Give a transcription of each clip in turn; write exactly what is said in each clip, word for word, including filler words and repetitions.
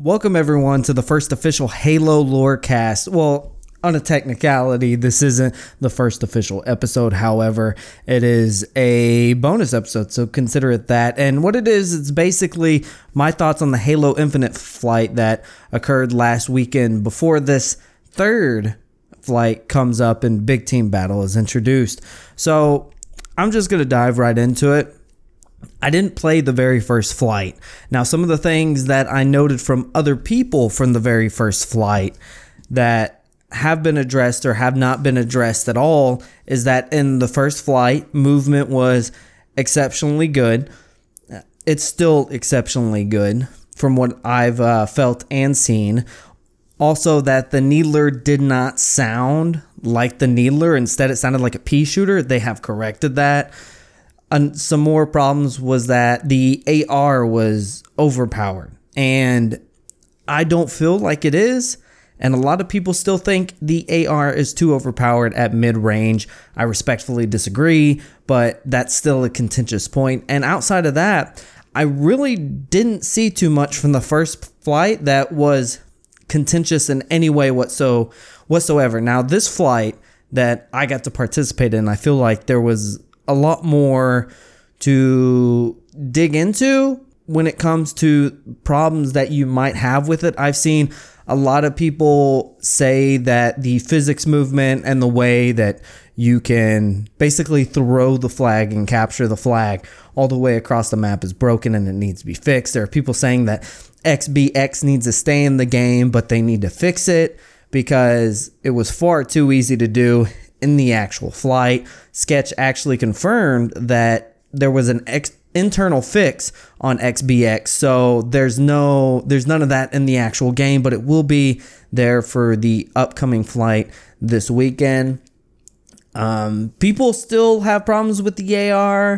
Welcome everyone to the first official Halo Lorecast. Well, on a technicality, this isn't the first official episode. However, it is a bonus episode, so consider it that. And what it is, it's basically my thoughts on the Halo Infinite flight that occurred last weekend before this third flight comes up and Big Team Battle is introduced. So I'm just going to dive right into it. I didn't play the very first flight. Now, some of the things that I noted from other people from the very first flight that have been addressed or have not been addressed at all is that in the first flight, movement was exceptionally good. It's still exceptionally good from what I've uh, felt and seen. Also, that the Needler did not sound like the Needler. Instead, it sounded like a pea shooter. They have corrected that. And some more problems was that the A R was overpowered, and I don't feel like it is. And a lot of people still think the A R is too overpowered at mid-range. I respectfully disagree, but that's still a contentious point. And outside of that, I really didn't see too much from the first flight that was contentious in any way whatso whatsoever. Now, this flight that I got to participate in, I feel like there was a lot more to dig into when it comes to problems that you might have with it. I've seen a lot of people say that the physics movement and the way that you can basically throw the flag and capture the flag all the way across the map is broken and it needs to be fixed. There are people saying that X B X needs to stay in the game, but they need to fix it because it was far too easy to do in the actual flight. Sketch actually confirmed that there was an ex- internal fix on X B X, so there's no there's none of that in the actual game, but it will be there for the upcoming flight this weekend. Um, people still have problems with the A R.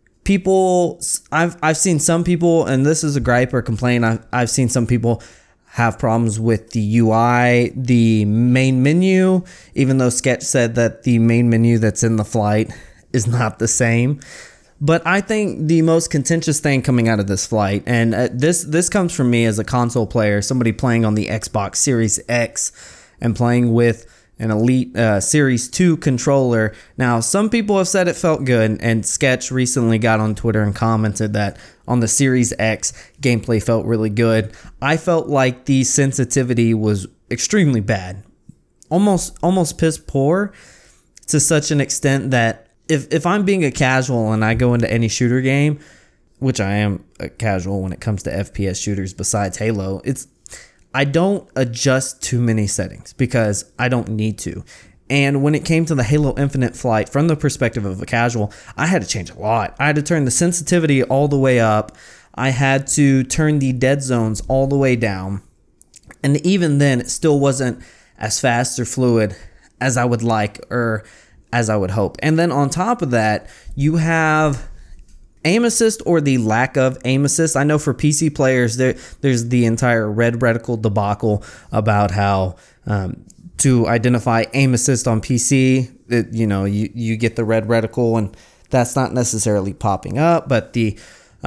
People, I've I've seen some people, and this is a gripe or complaint. I've I've seen some people have problems with the U I, the main menu, even though Sketch said that the main menu that's in the flight is not the same. But I think the most contentious thing coming out of this flight, and uh, this this comes from me as a console player, somebody playing on the Xbox Series X and playing with an Elite uh, Series two controller. Now, some people have said it felt good, and Sketch recently got on Twitter and commented that on the Series X, gameplay felt really good. I felt like the sensitivity was extremely bad, almost almost piss poor, to such an extent that if, if I'm being a casual and I go into any shooter game, which I am a casual when it comes to F P S shooters besides Halo, it's I don't adjust too many settings because I don't need to. And when it came to the Halo Infinite flight, from the perspective of a casual, I had to change a lot. I had to turn the sensitivity all the way up. I had to turn the dead zones all the way down. And even then, it still wasn't as fast or fluid as I would like or as I would hope. And then on top of that, you have aim assist or the lack of aim assist. I know for P C players, there there's the entire red reticle debacle about how um, to identify aim assist on P C, it, you know, you, you get the red reticle and that's not necessarily popping up. But the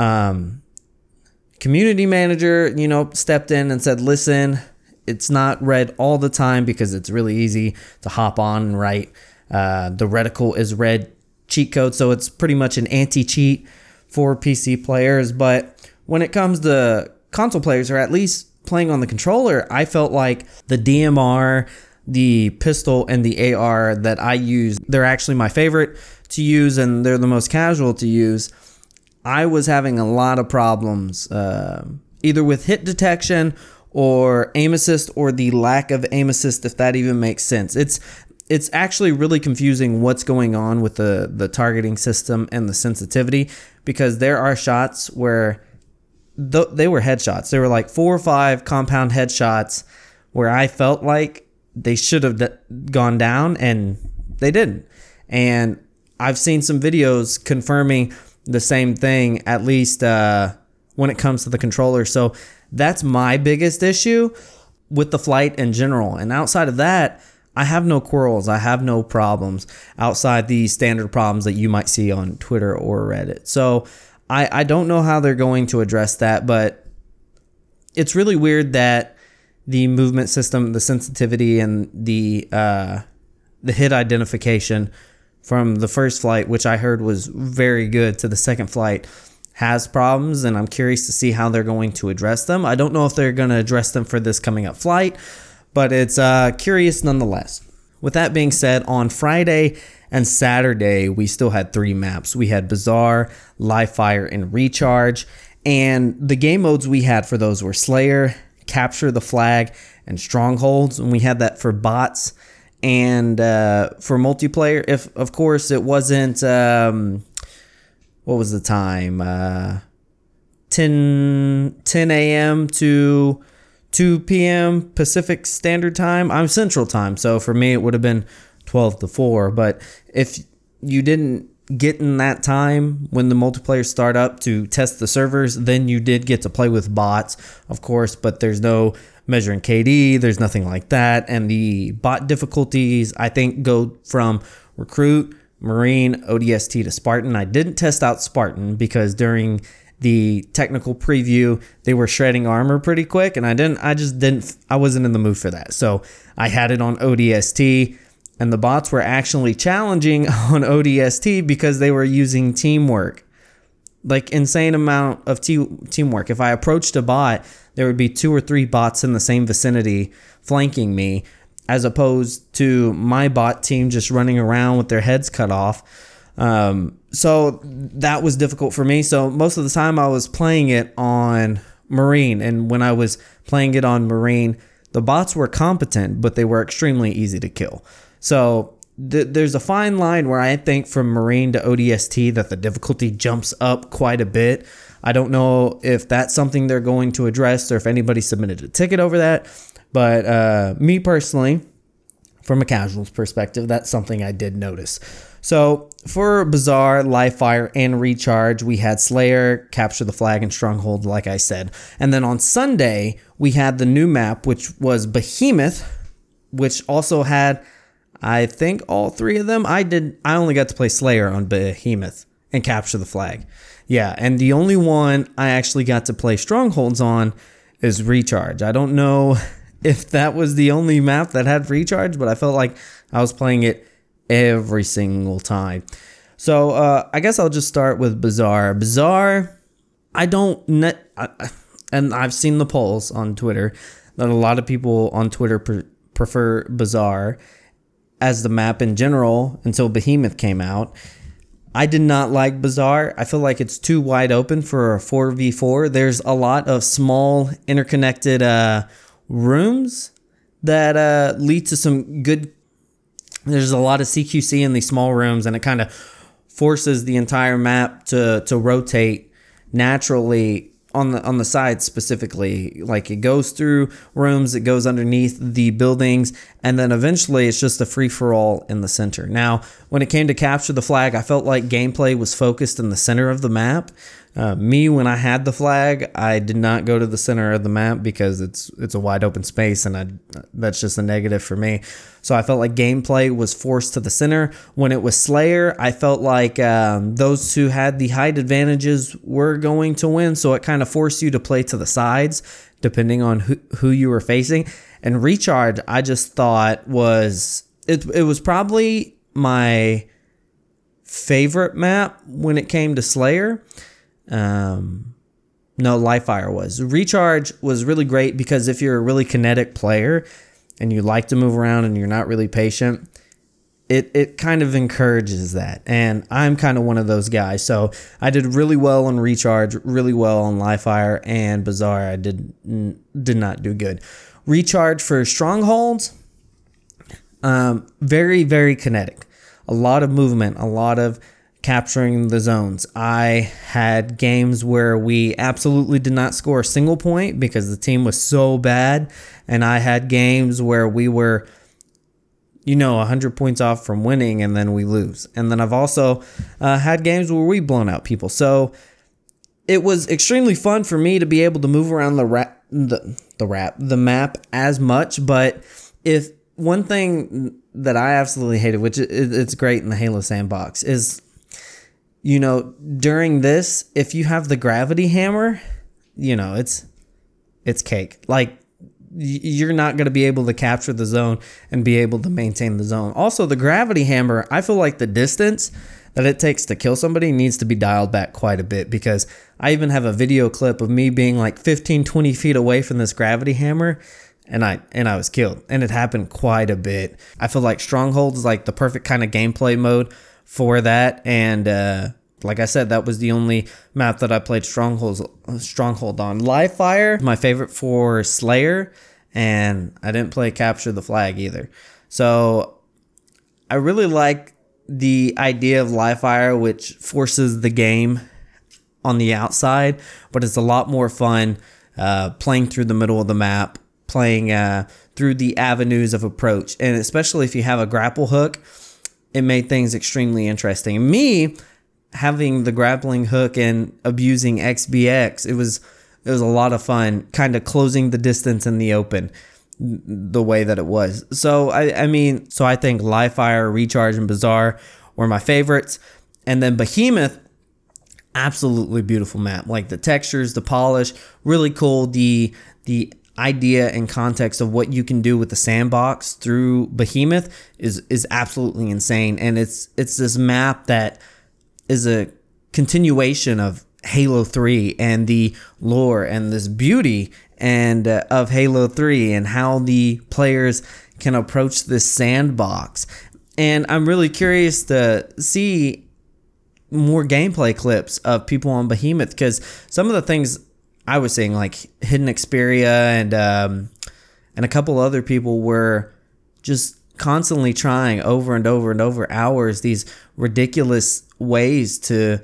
um, community manager, you know, stepped in and said, listen, it's not red all the time because it's really easy to hop on and write. Uh, the reticle is red cheat code, so it's pretty much an anti-cheat for P C players. But when it comes to console players, or at least playing on the controller, I felt like the D M R, the pistol, and the A R that I use, they're actually my favorite to use and they're the most casual to use. I was having a lot of problems uh, either with hit detection or aim assist, or the lack of aim assist, if that even makes sense. It's It's actually really confusing what's going on with the, the targeting system and the sensitivity, because there are shots where th- they were headshots. They were like four or five compound headshots where I felt like they should have d- gone down and they didn't. And I've seen some videos confirming the same thing, at least uh, when it comes to the controller. So that's my biggest issue with the flight in general. And outside of that, I have no quarrels. I have no problems outside the standard problems that you might see on Twitter or Reddit. So I, I don't know how they're going to address that, but it's really weird that the movement system, the sensitivity, and the uh, the hit identification from the first flight, which I heard was very good, to the second flight has problems, and I'm curious to see how they're going to address them. I don't know if they're going to address them for this coming up flight, but it's uh, curious nonetheless. With that being said, on Friday and Saturday, we still had three maps. We had Bazaar, Live Fire, and Recharge. And the game modes we had for those were Slayer, Capture the Flag, and Strongholds. And we had that for bots and uh, for multiplayer. If, of course, it wasn't... Um, what was the time? Uh, ten a.m. to two p.m. Pacific Standard Time. I'm Central Time, so for me it would have been twelve to four. But if you didn't get in that time when the multiplayer start up to test the servers, then you did get to play with bots, of course, but there's no measuring K D, there's nothing like that. And the bot difficulties, I think, go from Recruit, Marine, O D S T to Spartan. I didn't test out Spartan because during the technical preview, they were shredding armor pretty quick, and I didn't, I just didn't, I wasn't in the mood for that. So I had it on O D S T, and the bots were actually challenging on O D S T because they were using teamwork, like insane amount of te- teamwork. If I approached a bot, there would be two or three bots in the same vicinity flanking me, as opposed to my bot team just running around with their heads cut off. Um, so that was difficult for me. So most of the time I was playing it on Marine. And when I was playing it on Marine, the bots were competent, but they were extremely easy to kill. So th- there's a fine line where I think from Marine to O D S T that the difficulty jumps up quite a bit. I don't know if that's something they're going to address or if anybody submitted a ticket over that. But uh, me personally, from a casual's perspective, that's something I did notice. So for Bazaar, Live Fire, and Recharge, we had Slayer, Capture the Flag, and Stronghold, like I said. And then on Sunday, we had the new map, which was Behemoth, which also had, I think, all three of them. I did. I only got to play Slayer on Behemoth and Capture the Flag. Yeah, and the only one I actually got to play Strongholds on is Recharge. I don't know if that was the only map that had Recharge, but I felt like I was playing it every single time. So uh, I guess I'll just start with Bazaar. Bazaar, I don't net, I, and I've seen the polls on Twitter that a lot of people on Twitter pre- prefer Bazaar as the map in general until Behemoth came out. I did not like Bazaar. I feel like it's too wide open for a four v four. There's a lot of small interconnected uh, rooms that uh, lead to some good. There's a lot of C Q C in these small rooms, and it kind of forces the entire map to to rotate naturally on the on the sides specifically. Like it goes through rooms, it goes underneath the buildings, and then eventually it's just a free-for-all in the center. Now, when it came to Capture the Flag, I felt like gameplay was focused in the center of the map. Uh, me, when I had the flag, I did not go to the center of the map because it's it's a wide open space, and I, that's just a negative for me. So I felt like gameplay was forced to the center. When it was Slayer, I felt like um, those who had the height advantages were going to win, so it kind of forced you to play to the sides depending on who, who you were facing. And Recharge, I just thought was it, it was probably my favorite map when it came to Slayer. Um, no, Live Fire was. Recharge was really great because if you're a really kinetic player and you like to move around and you're not really patient, it it kind of encourages that. And I'm kind of one of those guys. So I did really well on Recharge, really well on Live Fire, and Bazaar I did did not do good. Recharge for Strongholds, um, very, very kinetic. A lot of movement, a lot of capturing the zones. I had games where we absolutely did not score a single point because the team was so bad. And I had games where we were, you know, one hundred points off from winning and then we lose. And then I've also uh, had games where we blown out people. So it was extremely fun for me to be able to move around the rap, the, the rap, the map as much. But if one thing that I absolutely hated, which it's great in the Halo sandbox, is, you know, during this, if you have the gravity hammer, you know, it's it's cake. Like, you're not going to be able to capture the zone and be able to maintain the zone. Also, the gravity hammer, I feel like the distance that it takes to kill somebody needs to be dialed back quite a bit, because I even have a video clip of me being like fifteen, twenty feet away from this gravity hammer, and I and I was killed. And it happened quite a bit. I feel like Stronghold is like the perfect kind of gameplay mode for that. And uh, like I said, that was the only map that I played Stronghold, Stronghold on. Live Fire, my favorite for Slayer, and I didn't play Capture the Flag either. So I really like the idea of Live Fire, which forces the game on the outside, but it's a lot more fun uh, playing through the middle of the map, playing uh, through the avenues of approach. And especially if you have a grapple hook, it made things extremely interesting. Me, having the grappling hook and abusing X B X, it was it was a lot of fun, kind of closing the distance in the open the way that it was. So I, I mean, so I think Live Fire, Recharge, and Bazaar were my favorites. And then Behemoth, absolutely beautiful map. Like the textures, the polish, really cool. The the idea and context of what you can do with the sandbox through Behemoth is is absolutely insane. And it's it's this map that is a continuation of Halo three and the lore and this beauty and uh, of Halo three and how the players can approach this sandbox. And I'm really curious to see more gameplay clips of people on Behemoth, because some of the things I was seeing, like Hidden Xperia and um, and a couple other people, were just constantly trying over and over and over hours these ridiculous ways to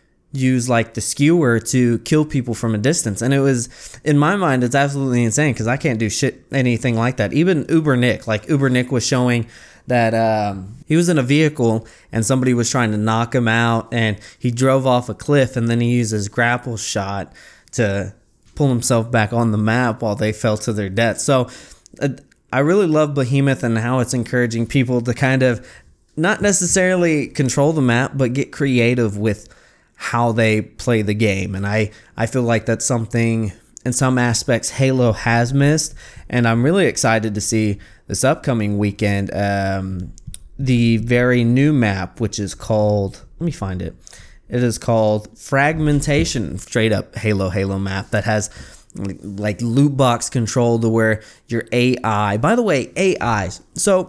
use like the skewer to kill people from a distance. And it was, in my mind, it's absolutely insane, because I can't do shit anything like that. Even Uber Nick, like Uber Nick was showing that um, he was in a vehicle and somebody was trying to knock him out, and he drove off a cliff, and then he used his grapple shot to pull himself back on the map while they fell to their death. So uh, I really love Behemoth and how it's encouraging people to kind of not necessarily control the map, but get creative with how they play the game. And I, I feel like that's something in some aspects Halo has missed. And I'm really excited to see this upcoming weekend um, the very new map, which is called, let me find it. It is called Fragmentation, straight up Halo Halo map that has like loot box control to where your A I, by the way, A Is. So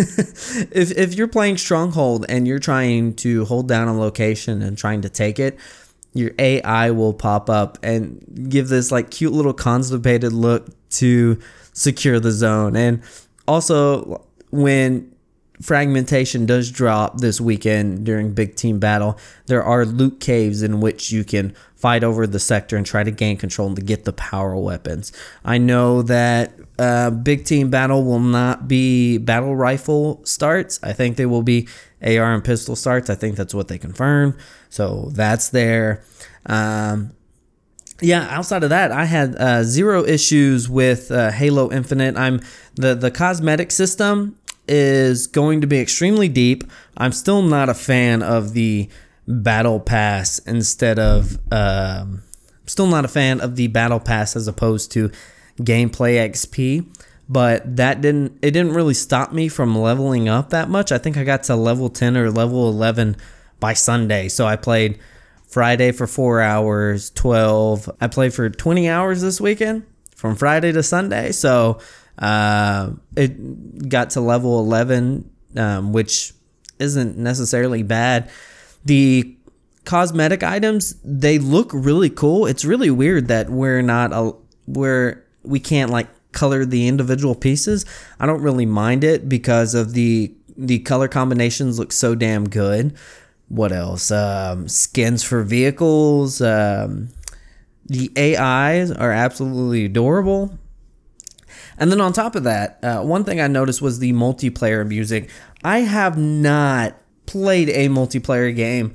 if, if you're playing Stronghold and you're trying to hold down a location and trying to take it, your A I will pop up and give this like cute little constipated look to secure the zone. And also, when Fragmentation does drop this weekend during Big Team Battle, there are loot caves in which you can fight over the sector and try to gain control to get the power weapons. I know that uh, Big Team Battle will not be battle rifle starts. I think they will be A R and pistol starts. I think that's what they confirmed. So that's there. Um, yeah, outside of that, I had uh, zero issues with uh, Halo Infinite. I'm the the cosmetic system is going to be extremely deep. I'm still not a fan of the battle pass instead of um, still not a fan of the battle pass as opposed to gameplay X P, but that didn't it didn't really stop me from leveling up that much. I think I got to level ten or level eleven by Sunday. So I played Friday for four hours, twelve. I played for twenty hours this weekend from Friday to Sunday. So Uh, it got to level eleven, um, which isn't necessarily bad. The cosmetic items, they look really cool. It's really weird that we're not a we're we can't like color the individual pieces. I don't really mind it because of the the color combinations look so damn good. What else? Um, skins for vehicles. Um, the A Is are absolutely adorable. And then on top of that, uh, one thing I noticed was the multiplayer music. I have not played a multiplayer game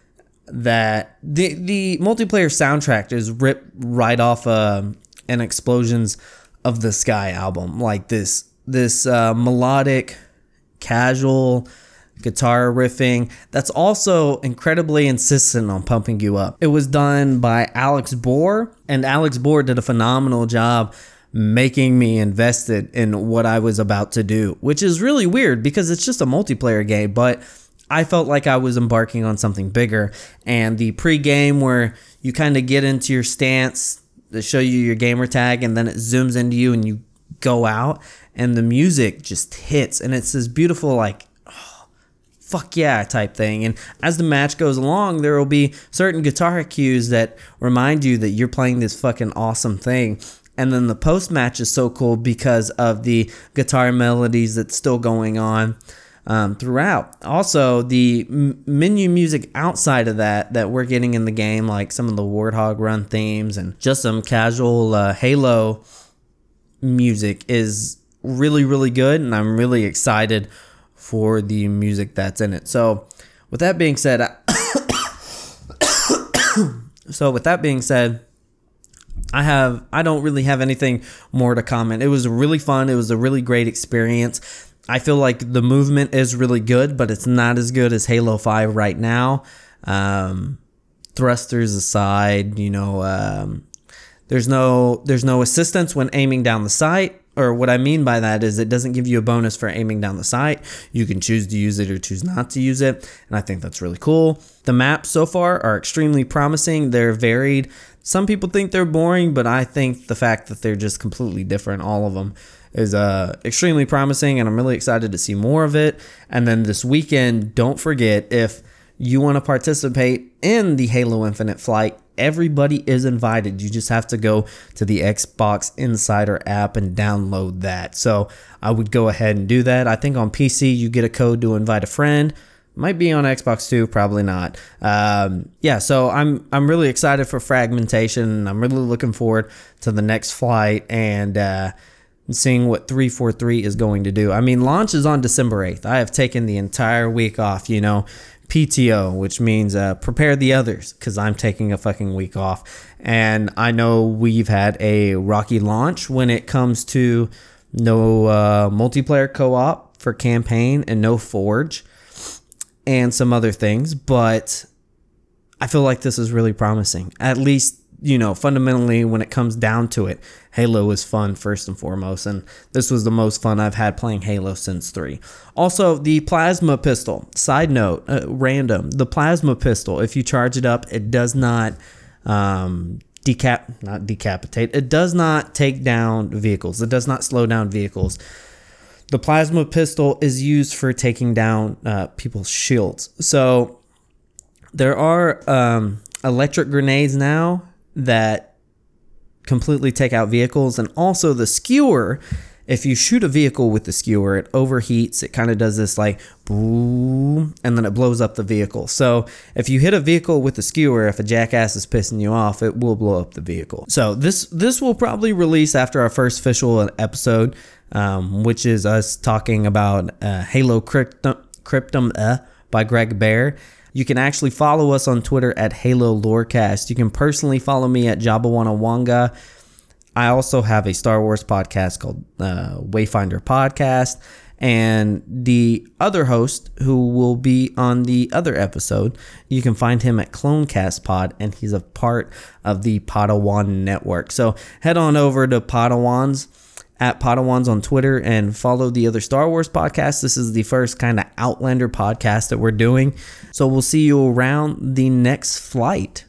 that the the multiplayer soundtrack is ripped right off uh, an Explosions of the Sky album. Like this this uh, melodic, casual guitar riffing that's also incredibly insistent on pumping you up. It was done by Alex Bohr, and Alex Bohr did a phenomenal job making me invested in what I was about to do, which is really weird because it's just a multiplayer game, but I felt like I was embarking on something bigger. And the pre-game where you kind of get into your stance, they show you your gamer tag, and then it zooms into you and you go out, and the music just hits, and it's this beautiful, like, oh, fuck yeah type thing. And as the match goes along, there will be certain guitar cues that remind you that you're playing this fucking awesome thing. And then the post-match is so cool because of the guitar melodies that's still going on um, throughout. Also, the m- menu music outside of that that we're getting in the game, like some of the Warthog Run themes and just some casual uh, Halo music, is really, really good. And I'm really excited for the music that's in it. So with that being said, I so with that being said, I have I don't really have anything more to comment. It was really fun. It was a really great experience. I feel like the movement is really good, but it's not as good as Halo five right now. Um, thrusters aside, you know, um, there's no there's no assistance when aiming down the sight. Or what I mean by that is it doesn't give you a bonus for aiming down the sight. You can choose to use it or choose not to use it, and I think that's really cool. The maps so far are extremely promising. They're varied. Some people think they're boring, but I think the fact that they're just completely different, all of them, is uh, extremely promising, and I'm really excited to see more of it. And then this weekend, don't forget, if you want to participate in the Halo Infinite flight, everybody is invited. You just have to go to the Xbox Insider app and download that. So I would go ahead and do that. I think on P C you get a code to invite a friend. Might be on Xbox too, probably not. Um, yeah, so I'm I'm really excited for Fragmentation. I'm really looking forward to the next flight and uh, seeing what three forty-three is going to do. I mean, launch is on December eighth. I have taken the entire week off, you know, P T O, which means uh, prepare the others, because I'm taking a fucking week off. And I know we've had a rocky launch when it comes to no uh, multiplayer co-op for campaign and no Forge and some other things, but I feel like this is really promising. At least, you know, fundamentally, when it comes down to it, Halo is fun first and foremost, and this was the most fun I've had playing Halo since three. Also, the plasma pistol. Side note, uh, random. The plasma pistol, if you charge it up, it does not um, decap, not decapitate. It does not take down vehicles. It does not slow down vehicles. The plasma pistol is used for taking down uh, people's shields. So there are um, electric grenades now that completely take out vehicles, and also the skewer. If you shoot a vehicle with the skewer, it overheats. It kind of does this like boom, and then it blows up the vehicle. So if you hit a vehicle with the skewer, if a jackass is pissing you off, it will blow up the vehicle. So this this will probably release after our first official episode, um, which is us talking about uh, Halo Cryptum, Cryptum uh, by Greg Bear. You can actually follow us on Twitter at Halo Lorecast. You can personally follow me at Jabawanawanga. I also have a Star Wars podcast called uh, Wayfinder Podcast. And the other host who will be on the other episode, you can find him at Clonecast Pod, and he's a part of the Padawan Network. So head on over to Padawans, at Padawans on Twitter, and follow the other Star Wars podcasts. This is the first kind of Outlander podcast that we're doing. So we'll see you around the next flight.